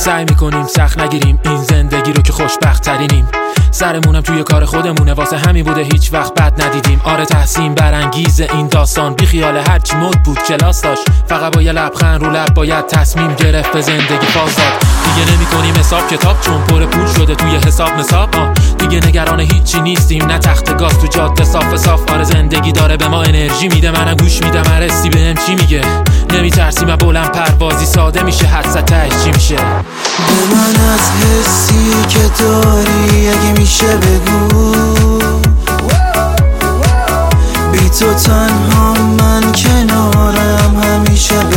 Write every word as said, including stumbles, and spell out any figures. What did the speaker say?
سعی میکنیم سخت نگیریم این زندگی رو که خوشبخت ترینیم. سرمونم توی کار خودمونه، واسه همین بوده هیچ وقت بد ندیدیم. آره تحسین برانگیز این داستان، بی خیال هرچی مد بود کلاس داشت. فقط با یه لبخند رو لب باید تصمیم گرفت به زندگی فاز داد. دیگه نمی کنیم حساب کتاب چون پر پول شده توی حساب مساب. آه دیگه نگران هیچی نیستیم، نه تخت گاز تو جاده صاف صاف. آره زندگی داره به ما انرژی میده، منم گوش میدم هرسی بهم چی میگه. نمی ترسیم و بلند پروازی ساده میشه، حدس تهش چی میشه. به من از حسی که داری اگه میشه بگو، بی تو تنها من کنارم همیشه بگو.